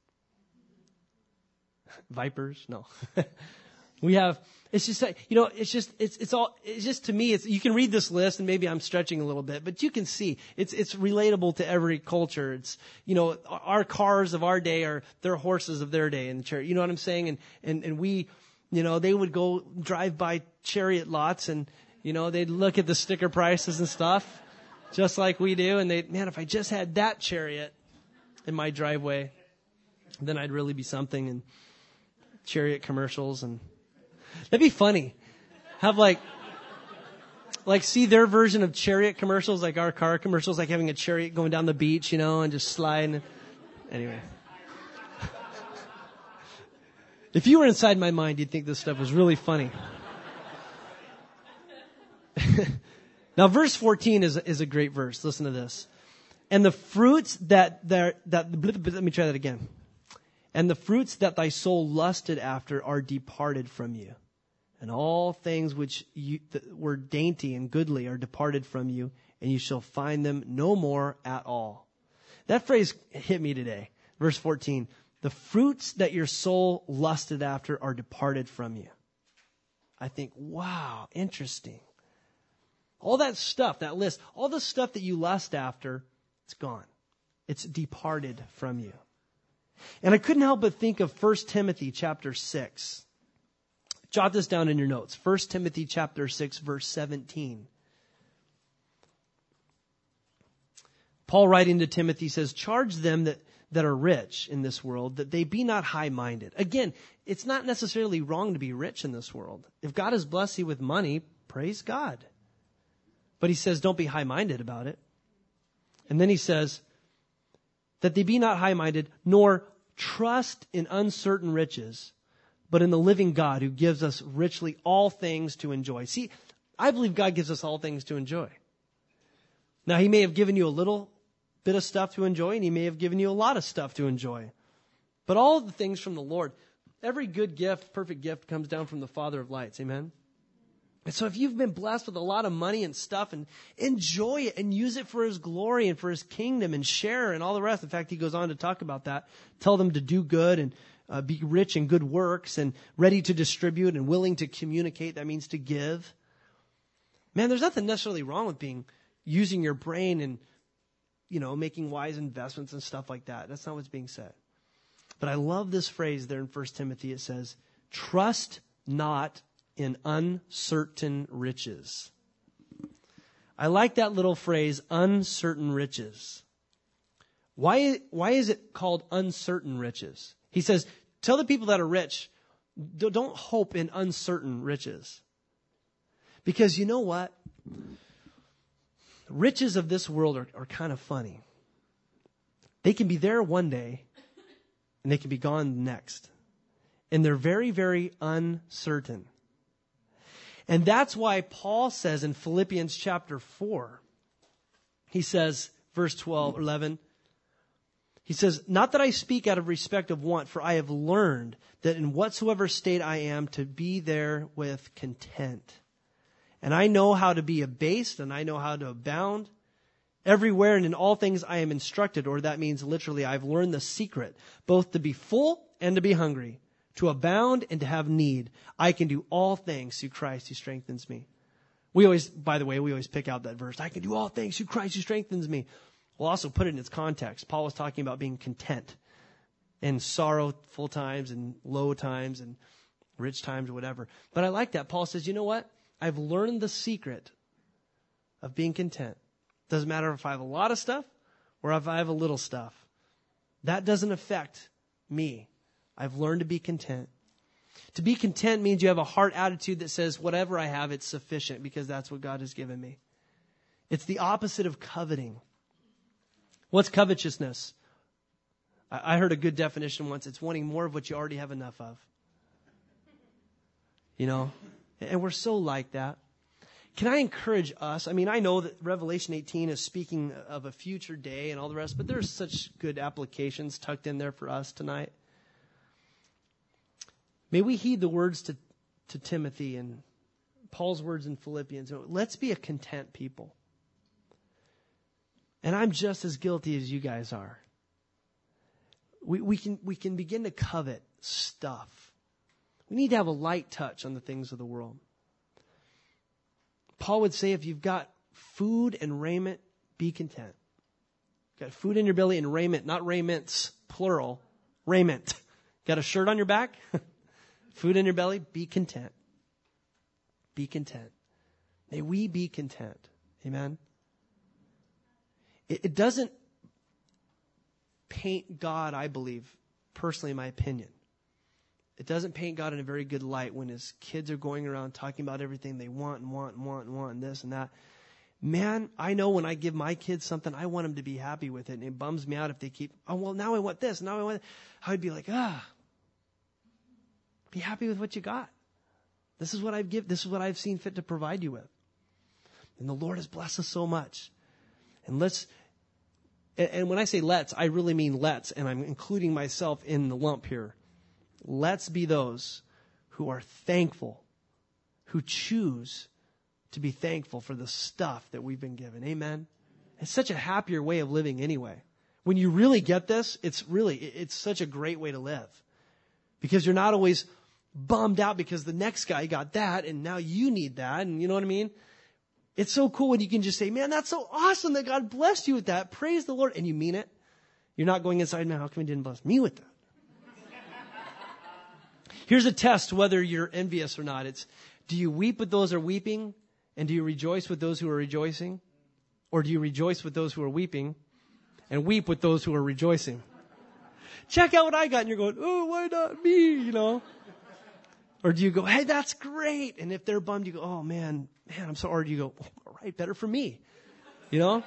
A: Vipers, no. We have, it's just, you know, it's just, it's, it's all, it's just to me, it's, you can read this list and maybe I'm stretching a little bit, but you can see it's, it's relatable to every culture. It's, you know, our cars of our day are their horses of their day in the chariot. You know what I'm saying? And, and, and we, you know, they would go drive by chariot lots and, you know, they'd look at the sticker prices and stuff just like we do. And they, man, if I just had that chariot in my driveway, then I'd really be something. And chariot commercials and, that'd be funny. Have like, like see their version of chariot commercials, like our car commercials, like having a chariot going down the beach, you know, and just sliding. Anyway. If you were inside my mind, you'd think this stuff was really funny. Now, verse fourteen is, is a great verse. Listen to this. And the fruits that, that, that, let me try that again. And the fruits that thy soul lusted after are departed from you. And all things which you, that were dainty and goodly are departed from you, and you shall find them no more at all. That phrase hit me today. Verse fourteen. The fruits that your soul lusted after are departed from you. I think, wow, interesting. All that stuff, that list, all the stuff that you lust after, it's gone. It's departed from you. And I couldn't help but think of First Timothy chapter six. Jot this down in your notes. First Timothy chapter six, verse seventeen. Paul writing to Timothy says, charge them that, that are rich in this world, that they be not high-minded. Again, it's not necessarily wrong to be rich in this world. If God has blessed you with money, praise God. But he says, don't be high-minded about it. And then he says, that they be not high-minded, nor trust in uncertain riches, but in the living God who gives us richly all things to enjoy. See, I believe God gives us all things to enjoy. Now, he may have given you a little bit of stuff to enjoy, and he may have given you a lot of stuff to enjoy. But all of the things from the Lord, every good gift, perfect gift comes down from the Father of lights. Amen? And so if you've been blessed with a lot of money and stuff, and enjoy it and use it for his glory and for his kingdom and share and all the rest. In fact, he goes on to talk about that. Tell them to do good and uh, be rich in good works and ready to distribute and willing to communicate. That means to give. Man, there's nothing necessarily wrong with being, using your brain and, you know, making wise investments and stuff like that. That's not what's being said. But I love this phrase there in First Timothy. It says, trust not in uncertain riches. I like that little phrase, uncertain riches. Why, why is it called uncertain riches? He says, tell the people that are rich, don't hope in uncertain riches. Because you know what? Riches of this world are, are kind of funny. They can be there one day, and they can be gone next. And they're very, very uncertain. And that's why Paul says in Philippians chapter four, he says, verse twelve, eleven, he says, not that I speak out of respect of want, for I have learned that in whatsoever state I am to be there with content. And I know how to be abased, and I know how to abound. Everywhere and in all things I am instructed, or that means literally I've learned the secret, both to be full and to be hungry, to abound and to have need. I can do all things through Christ who strengthens me. We always, by the way, we always pick out that verse. I can do all things through Christ who strengthens me. We'll also put it in its context. Paul was talking about being content in sorrowful times and low times and rich times or whatever. But I like that. Paul says, you know what? I've learned the secret of being content. Doesn't matter if I have a lot of stuff or if I have a little stuff. That doesn't affect me. I've learned to be content. To be content means you have a heart attitude that says, whatever I have, it's sufficient because that's what God has given me. It's the opposite of coveting. What's covetousness? I heard a good definition once. It's wanting more of what you already have enough of. You know? And we're so like that. Can I encourage us? I mean, I know that Revelation eighteen is speaking of a future day and all the rest, but there's such good applications tucked in there for us tonight. May we heed the words to, to Timothy and Paul's words in Philippians. Let's be a content people. And I'm just as guilty as you guys are. We, we can, we can begin to covet stuff. We need to have a light touch on the things of the world. Paul would say if you've got food and raiment, be content. Got food in your belly and raiment, not raiments, plural, raiment. Got a shirt on your back? Food in your belly, be content. Be content. May we be content. Amen. It, it doesn't paint God, I believe, personally in my opinion. It doesn't paint God in a very good light when his kids are going around talking about everything they want and want and want and want and this and that. Man, I know when I give my kids something, I want them to be happy with it. And it bums me out if they keep, oh, well, now I want this. Now I want that. I would be like, ah, be happy with what you got. This is what I've give. This is what I've seen fit to provide you with. And the Lord has blessed us so much. And let's, and, and when I say let's, I really mean let's, and I'm including myself in the lump here. Let's be those who are thankful, who choose to be thankful for the stuff that we've been given. Amen. It's such a happier way of living anyway. When you really get this, it's really, it's such a great way to live. Because you're not always bummed out because the next guy got that and now you need that. And you know what I mean? It's so cool when you can just say, man, that's so awesome that God blessed you with that. Praise the Lord. And you mean it. You're not going inside, man, how come he didn't bless me with that? Here's a test whether you're envious or not. It's, do you weep with those who are weeping? And do you rejoice with those who are rejoicing? Or do you rejoice with those who are weeping and weep with those who are rejoicing? Check out what I got. And you're going, oh, why not me? You know? Or do you go, hey, that's great. And if they're bummed, you go, oh, man, man, I'm sorry. Or do you go, oh, all right, better for me. You know?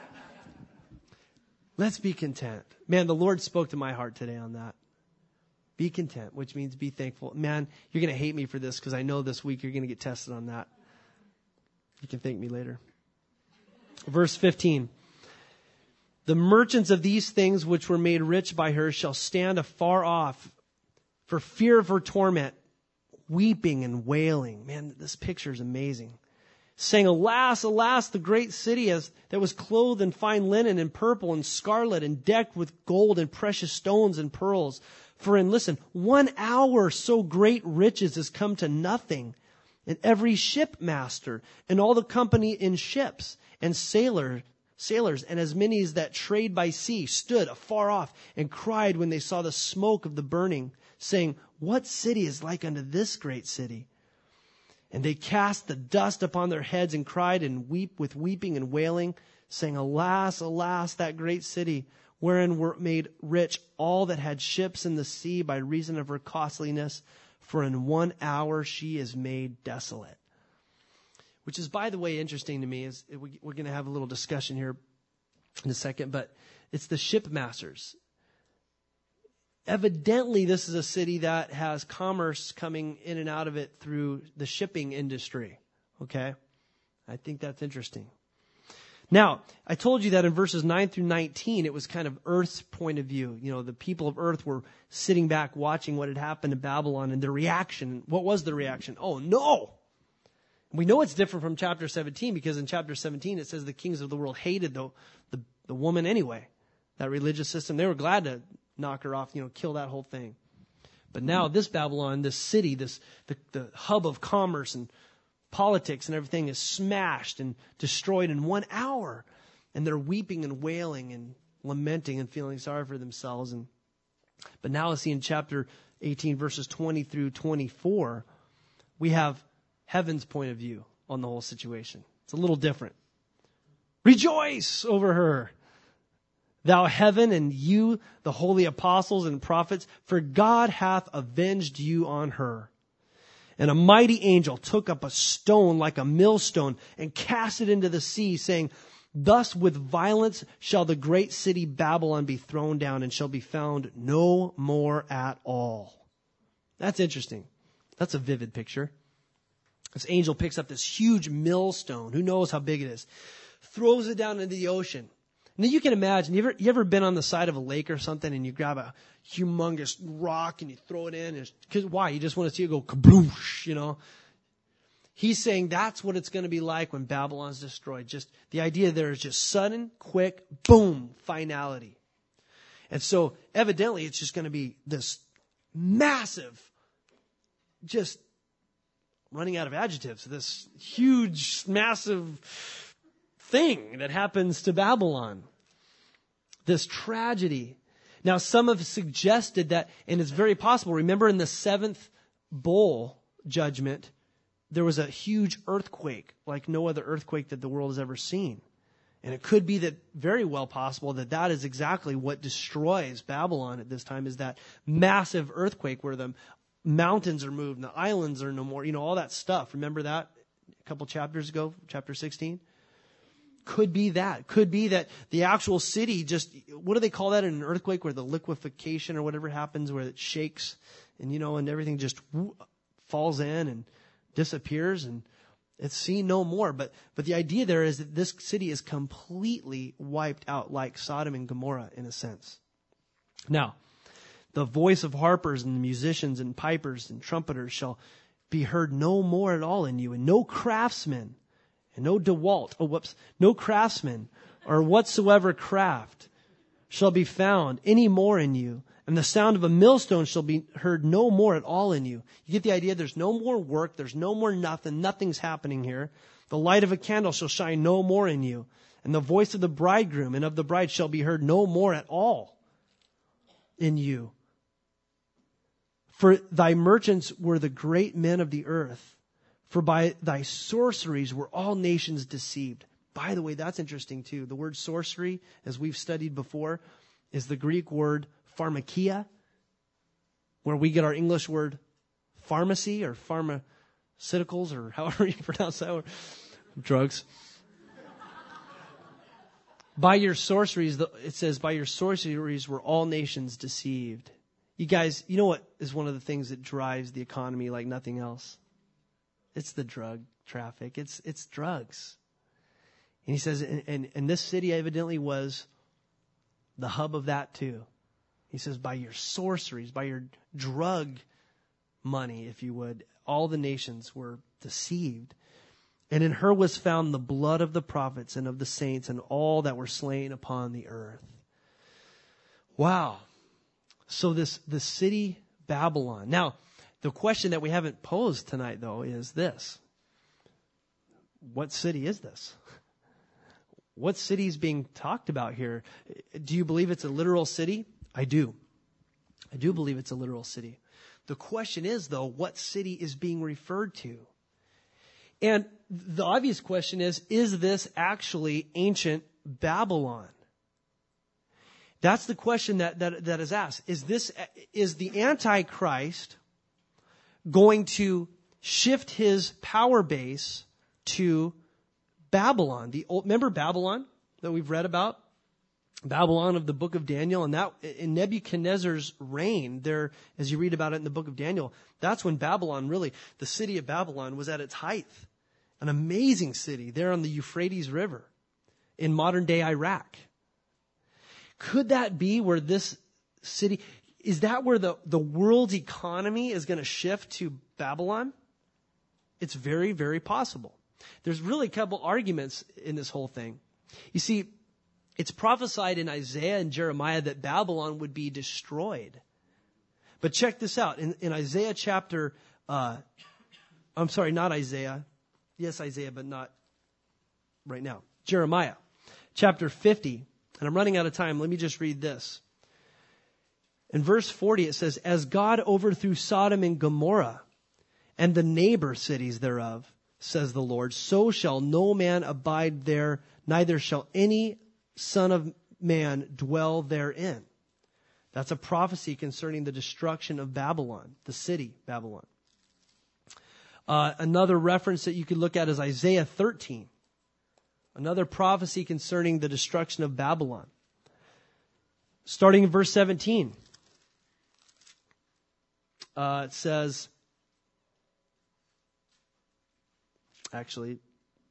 A: Let's be content. Man, the Lord spoke to my heart today on that. Be content, which means be thankful. Man, you're going to hate me for this because I know this week you're going to get tested on that. You can thank me later. Verse fifteen. The merchants of these things which were made rich by her shall stand afar off for fear of her torment, weeping and wailing. Man, this picture is amazing. Saying, alas, alas, the great city has, that was clothed in fine linen and purple and scarlet and decked with gold and precious stones and pearls. For in, listen, one hour so great riches has come to nothing. And every shipmaster and all the company in ships and sailor, sailors and as many as that trade by sea stood afar off and cried when they saw the smoke of the burning, saying, what city is like unto this great city? And they cast the dust upon their heads and cried and weep with weeping and wailing, saying, alas, alas, that great city, wherein were made rich all that had ships in the sea by reason of her costliness, for in one hour she is made desolate. Which is, by the way, interesting to me. Is we're going to have a little discussion here in a second, but it's the shipmasters. Evidently, this is a city that has commerce coming in and out of it through the shipping industry. Okay? I think that's interesting. Now, I told you that in verses nine through nineteen, it was kind of Earth's point of view. You know, the people of Earth were sitting back watching what had happened to Babylon and their reaction. What was the reaction? Oh, no! We know it's different from chapter seventeen because in chapter seventeen it says the kings of the world hated the, the, the woman anyway. That religious system, they were glad to knock her off, you know, kill that whole thing. But now this Babylon, this city, this the, the hub of commerce and politics and everything is smashed and destroyed in one hour. And they're weeping and wailing and lamenting and feeling sorry for themselves. And but now let's see in chapter eighteen, verses twenty through twenty-four, we have heaven's point of view on the whole situation. It's a little different. Rejoice over her, thou heaven, and you, the holy apostles and prophets, for God hath avenged you on her. And a mighty angel took up a stone like a millstone and cast it into the sea, saying, thus with violence shall the great city Babylon be thrown down, and shall be found no more at all. That's interesting. That's a vivid picture. This angel picks up this huge millstone. Who knows how big it is? Throws it down into the ocean. Now you can imagine, you ever, you ever been on the side of a lake or something and you grab a humongous rock and you throw it in? And cause why? You just want to see it go kabloosh, you know? He's saying that's what it's going to be like when Babylon's destroyed. Just the idea there is just sudden, quick, boom, finality. And so evidently it's just going to be this massive, just running out of adjectives, this huge, massive thing that happens to Babylon. This tragedy. Now, some have suggested that, and it's very possible, remember in the seventh bowl judgment, there was a huge earthquake, like no other earthquake that the world has ever seen. And it could be that, very well possible, that that is exactly what destroys Babylon at this time, is that massive earthquake where the mountains are moved and the islands are no more, you know, all that stuff. Remember that a couple chapters ago, chapter sixteen? Could be that. Could be that the actual city just, what do they call that in an earthquake, where the liquefaction or whatever happens, where it shakes and, you know, and everything just whoo, falls in and disappears and it's seen no more. But, but the idea there is that this city is completely wiped out, like Sodom and Gomorrah in a sense. Now, the voice of harpers and musicians and pipers and trumpeters shall be heard no more at all in you, and no craftsmen and no DeWalt, oh whoops, no craftsman or whatsoever craft shall be found any more in you, and the sound of a millstone shall be heard no more at all in you. You get the idea? There's no more work. There's no more nothing. Nothing's happening here. The light of a candle shall shine no more in you, and the voice of the bridegroom and of the bride shall be heard no more at all in you. For thy merchants were the great men of the earth, for by thy sorceries were all nations deceived. By the way, that's interesting too. The word sorcery, as we've studied before, is the Greek word pharmakia, where we get our English word pharmacy or pharmaceuticals, or however you pronounce that word. Drugs. By your sorceries, it says, by your sorceries were all nations deceived. You guys, you know what is one of the things that drives the economy like nothing else? It's the drug traffic. It's it's drugs. And he says, and, and, and this city evidently was the hub of that too. He says, by your sorceries, by your drug money, if you would, all the nations were deceived. And in her was found the blood of the prophets and of the saints and all that were slain upon the earth. Wow. So this, the city Babylon. Now, the question that we haven't posed tonight, though, is this. What city is this? What city is being talked about here? Do you believe it's a literal city? I do. I do believe it's a literal city. The question is, though, what city is being referred to? And the obvious question is, is this actually ancient Babylon? That's the question that, that, that is asked. Is this, is the Antichrist going to shift his power base to Babylon? The old, remember Babylon that we've read about? Babylon of the book of Daniel, and that in Nebuchadnezzar's reign there, as you read about it in the book of Daniel, that's when Babylon really, the city of Babylon was at its height. An amazing city there on the Euphrates River in modern day Iraq. Could that be where this city, is that where the, the world's economy is going to shift to Babylon? It's very, very possible. There's really a couple arguments in this whole thing. You see, it's prophesied in Isaiah and Jeremiah that Babylon would be destroyed. But check this out. In, in Isaiah chapter, uh, I'm sorry, not Isaiah. Yes, Isaiah, but not right now. Jeremiah, chapter fifty. And I'm running out of time. Let me just read this. In verse forty, it says, as God overthrew Sodom and Gomorrah and the neighbor cities thereof, says the Lord, so shall no man abide there, neither shall any son of man dwell therein. That's a prophecy concerning the destruction of Babylon, the city Babylon. Uh, another reference that you could look at is Isaiah thirteen. Another prophecy concerning the destruction of Babylon. Starting in verse seventeen. Uh, it says, actually,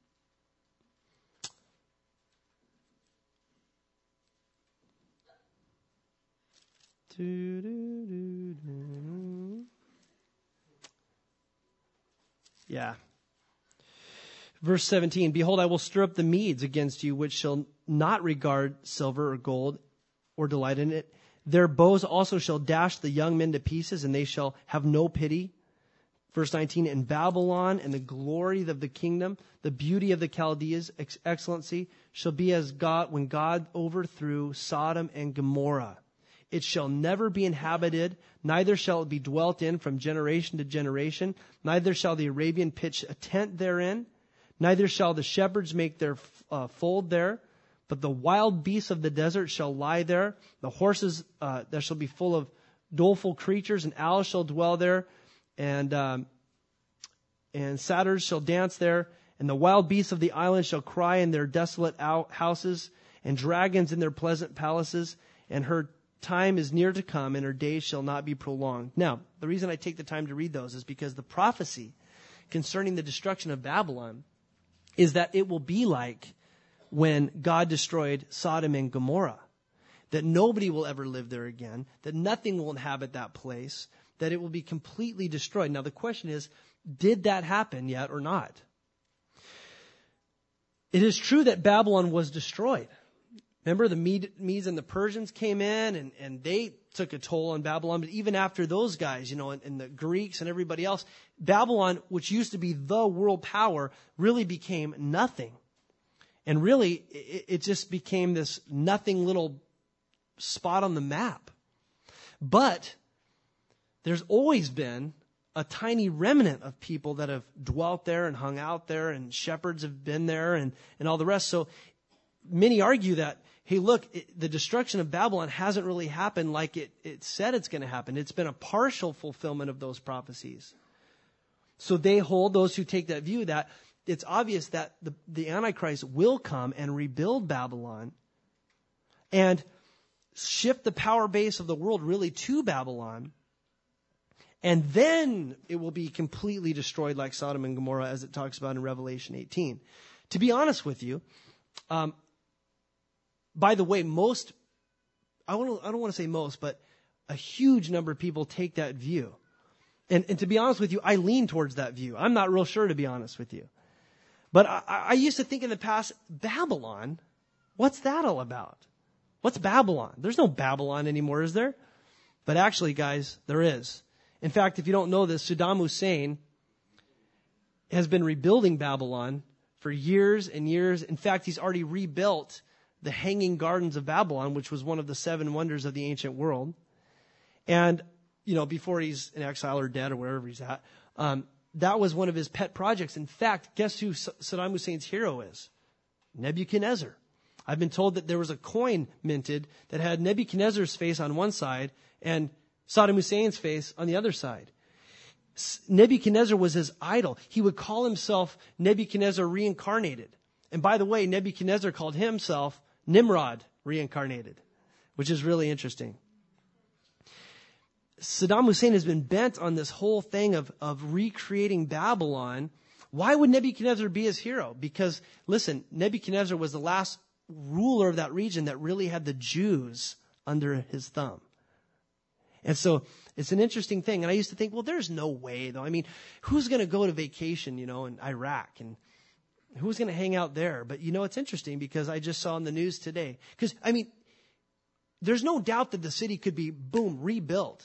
A: yeah. Verse seventeen, behold, I will stir up the Medes against you, which shall not regard silver or gold or delight in it. Their bows also shall dash the young men to pieces, and they shall have no pity. Verse nineteen, in Babylon and the glory of the kingdom, the beauty of the Chaldeans, ex- excellency, shall be as God when God overthrew Sodom and Gomorrah. It shall never be inhabited, neither shall it be dwelt in from generation to generation, neither shall the Arabian pitch a tent therein, neither shall the shepherds make their uh, fold there, but the wild beasts of the desert shall lie there. The horses uh, that shall be full of doleful creatures, and owls shall dwell there, and um, and satyrs shall dance there, and the wild beasts of the island shall cry in their desolate ow- houses, and dragons in their pleasant palaces. And her time is near to come, and her days shall not be prolonged. Now, the reason I take the time to read those is because the prophecy concerning the destruction of Babylon is that it will be like when God destroyed Sodom and Gomorrah, that nobody will ever live there again, that nothing will inhabit that place, that it will be completely destroyed. Now the question is, did that happen yet or not? It is true that Babylon was destroyed. Remember, the Medes and the Persians came in and, and they took a toll on Babylon. But even after those guys, you know, and, and the Greeks and everybody else, Babylon, which used to be the world power, really became nothing. And really, it, it just became this nothing little spot on the map. But there's always been a tiny remnant of people that have dwelt there and hung out there, and shepherds have been there and, and all the rest. So many argue that, hey, look, it, the destruction of Babylon hasn't really happened like it, it said it's going to happen. It's been a partial fulfillment of those prophecies. So they hold, those who take that view, that it's obvious that the, the Antichrist will come and rebuild Babylon and shift the power base of the world really to Babylon. And then it will be completely destroyed like Sodom and Gomorrah, as it talks about in Revelation eighteen. To be honest with you, um, by the way, most, I, want to, I don't want to say most, but a huge number of people take that view. And, and to be honest with you, I lean towards that view. I'm not real sure, to be honest with you. But I, I used to think in the past, Babylon, what's that all about? What's Babylon? There's no Babylon anymore, is there? But actually, guys, there is. In fact, if you don't know this, Saddam Hussein has been rebuilding Babylon for years and years. In fact, he's already rebuilt the Hanging Gardens of Babylon, which was one of the seven wonders of the ancient world. And, you know, before he's in exile or dead or wherever he's at, um, that was one of his pet projects. In fact, guess who Saddam Hussein's hero is? Nebuchadnezzar. I've been told that there was a coin minted that had Nebuchadnezzar's face on one side and Saddam Hussein's face on the other side. Nebuchadnezzar was his idol. He would call himself Nebuchadnezzar reincarnated. And by the way, Nebuchadnezzar called himself Nimrod reincarnated, which is really interesting. Saddam Hussein has been bent on this whole thing of, of recreating Babylon. Why would Nebuchadnezzar be his hero? Because, listen, Nebuchadnezzar was the last ruler of that region that really had the Jews under his thumb. And so it's an interesting thing. And I used to think, well, there's no way, though. I mean, who's going to go to vacation, you know, in Iraq? And who's going to hang out there? But, you know, it's interesting because I just saw on the news today. Because, I mean, there's no doubt that the city could be, boom, rebuilt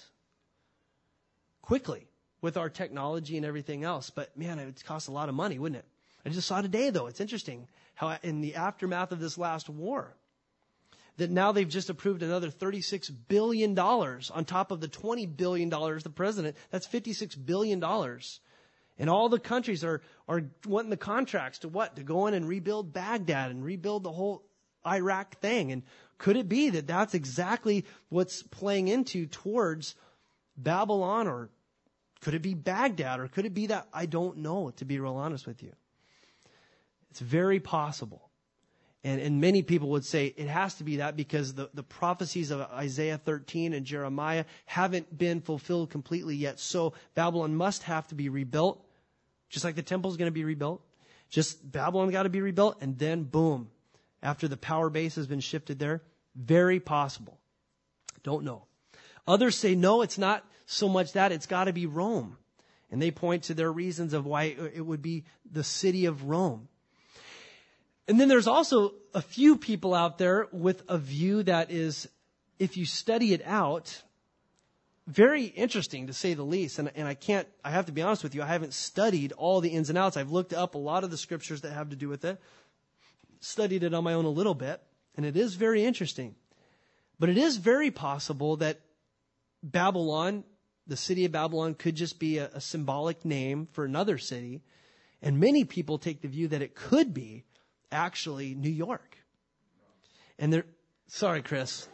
A: quickly with our technology and everything else. But, man, it would cost a lot of money, wouldn't it? I just saw today, though, it's interesting how in the aftermath of this last war, that now they've just approved another thirty-six billion dollars on top of the twenty billion dollars the president. That's fifty-six billion dollars. And all the countries are, are wanting the contracts to what? To go in and rebuild Baghdad and rebuild the whole Iraq thing. And could it be that that's exactly what's playing into towards Babylon? Or could it be Baghdad? Or could it be that? I don't know, to be real honest with you. It's very possible. And, and many people would say it has to be that because the, the prophecies of Isaiah thirteen and Jeremiah haven't been fulfilled completely yet. So Babylon must have to be rebuilt, just like the temple is going to be rebuilt. Just Babylon got to be rebuilt, and then boom, after the power base has been shifted there, very possible. Don't know. Others say, no, it's not so much that, it's got to be Rome. And they point to their reasons of why it would be the city of Rome. And then there's also a few people out there with a view that is, if you study it out, very interesting to say the least. And, and I can't, I have to be honest with you, I haven't studied all the ins and outs. I've looked up a lot of the scriptures that have to do with it, studied it on my own a little bit, and it is very interesting. But it is very possible that Babylon, the city of Babylon, could just be a, a symbolic name for another city. And many people take the view that it could be actually New York. And they're, sorry, Chris.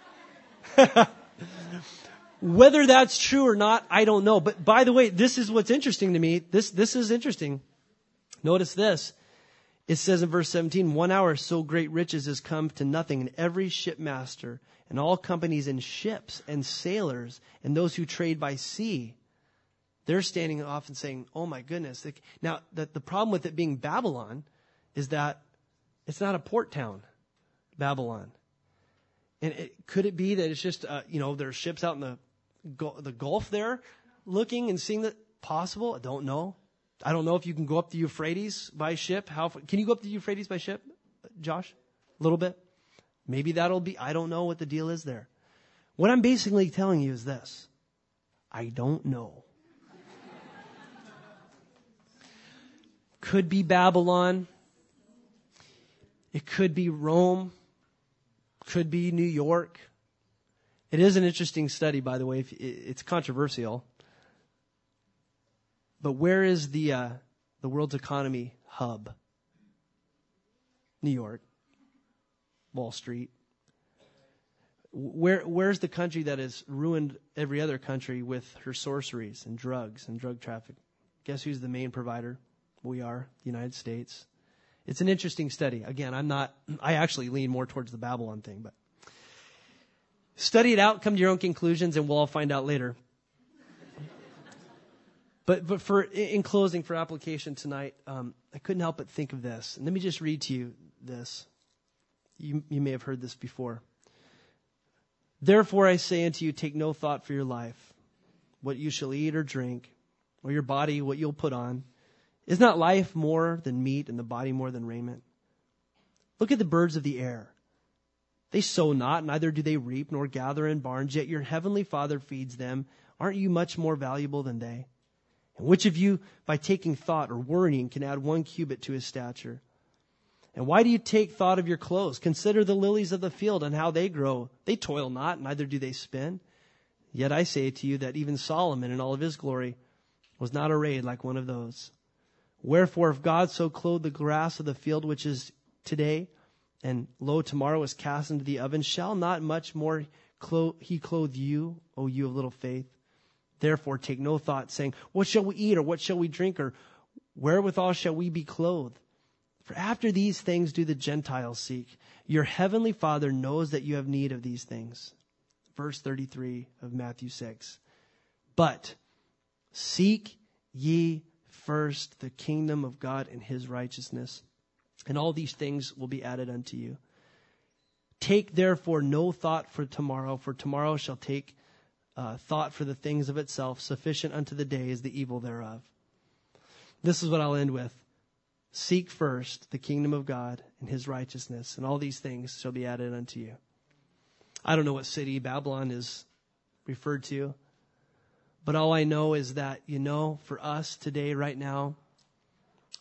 A: Whether that's true or not, I don't know. But by the way, this is what's interesting to me. This, this is interesting. Notice this. It says in verse seventeen, one hour so great riches has come to nothing, and every shipmaster and all companies in ships and sailors and those who trade by sea, they're standing off and saying, oh my goodness. Now, the, the problem with it being Babylon is that it's not a port town, Babylon. And it, could it be that it's just, uh, you know, there are ships out in the the Gulf there looking and seeing that possible? I don't know. I don't know if you can go up the Euphrates by ship. How can you go up the Euphrates by ship, Josh? A little bit? Maybe that'll be, I don't know what the deal is there. What I'm basically telling you is this. I don't know. Could be Babylon. It could be Rome. Could be New York. It is an interesting study, by the way. It's controversial. But where is the uh, the world's economy hub? New York. Wall Street. Where Where's the country that has ruined every other country with her sorceries and drugs and drug traffic? Guess who's the main provider? We are, the United States. It's an interesting study. Again, I'm not, I actually lean more towards the Babylon thing, but study it out, come to your own conclusions, and we'll all find out later. But but for in closing, for application tonight, um, I couldn't help but think of this. And let me just read to you this. You, you may have heard this before. Therefore I say unto you, take no thought for your life, what you shall eat or drink, or your body, what you'll put on. Is not life more than meat and the body more than raiment? Look at the birds of the air. They sow not, neither do they reap, nor gather in barns, yet your heavenly Father feeds them. Aren't you much more valuable than they? And which of you, by taking thought or worrying, can add one cubit to his stature? And why do you take thought of your clothes? Consider the lilies of the field and how they grow. They toil not, neither do they spin. Yet I say to you that even Solomon in all of his glory was not arrayed like one of those. Wherefore, if God so clothed the grass of the field, which is today, and lo, tomorrow is cast into the oven, shall not much more clothe, he clothe you, O you of little faith? Therefore, take no thought, saying, what shall we eat, or what shall we drink, or wherewithal shall we be clothed? For after these things do the Gentiles seek. Your heavenly Father knows that you have need of these things. Verse thirty-three of Matthew six. But seek ye first the kingdom of God and his righteousness, and all these things will be added unto you. Take therefore no thought for tomorrow, for tomorrow shall take uh, thought for the things of itself. Sufficient unto the day is the evil thereof. This is what I'll end with. Seek first the kingdom of God and his righteousness, and all these things shall be added unto you. I don't know what city Babylon is referred to. But all I know is that, you know, for us today, right now,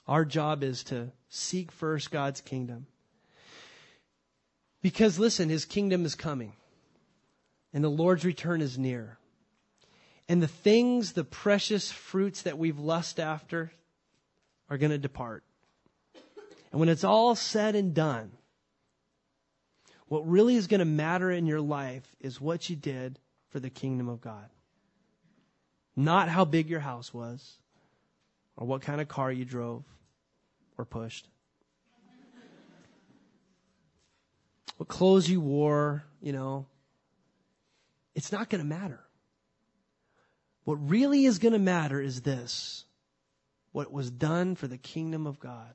A: Our job is to seek first God's kingdom. Because listen, his kingdom is coming. And the Lord's return is near. And the things, the precious fruits that we've lust after are going to depart. And when it's all said and done, what really is going to matter in your life is what you did for the kingdom of God. Not how big your house was, or what kind of car you drove or pushed. What clothes you wore, you know. It's not going to matter. What really is going to matter is this: what was done for the kingdom of God.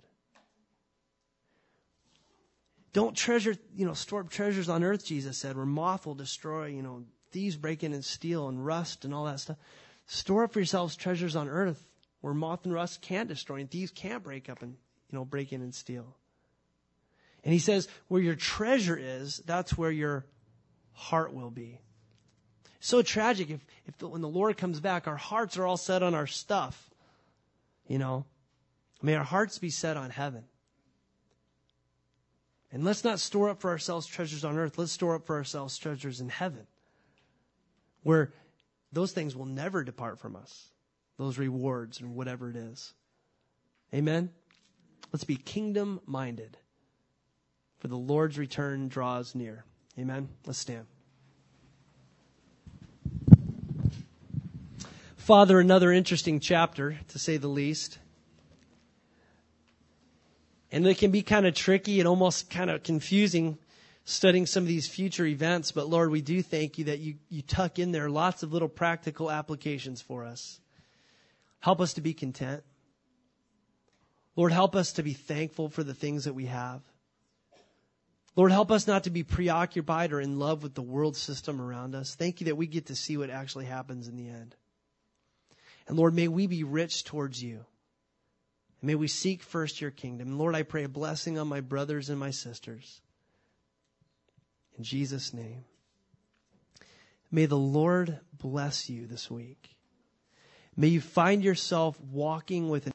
A: Don't treasure, you know, store up treasures on earth, Jesus said, where moth will destroy, you know, thieves break in and steal and rust and all that stuff. Store up for yourselves treasures on earth where moth and rust can't destroy and thieves can't break up and, you know, break in and steal. And he says, where your treasure is, that's where your heart will be. So tragic if, if the, when the Lord comes back, our hearts are all set on our stuff. You know, may our hearts be set on heaven. And let's not store up for ourselves treasures on earth. Let's store up for ourselves treasures in heaven, where those things will never depart from us, those rewards and whatever it is. Amen? Let's be kingdom-minded, for the Lord's return draws near. Amen? Let's stand. Father, another interesting chapter, to say the least. And it can be kind of tricky and almost kind of confusing studying some of these future events. But Lord, we do thank you that you, you tuck in there lots of little practical applications for us. Help us to be content. Lord, help us to be thankful for the things that we have. Lord, help us not to be preoccupied or in love with the world system around us. Thank you that we get to see what actually happens in the end. And Lord, may we be rich towards you. And may we seek first your kingdom. And Lord, I pray a blessing on my brothers and my sisters. In Jesus' name. May the Lord bless you this week. May you find yourself walking with an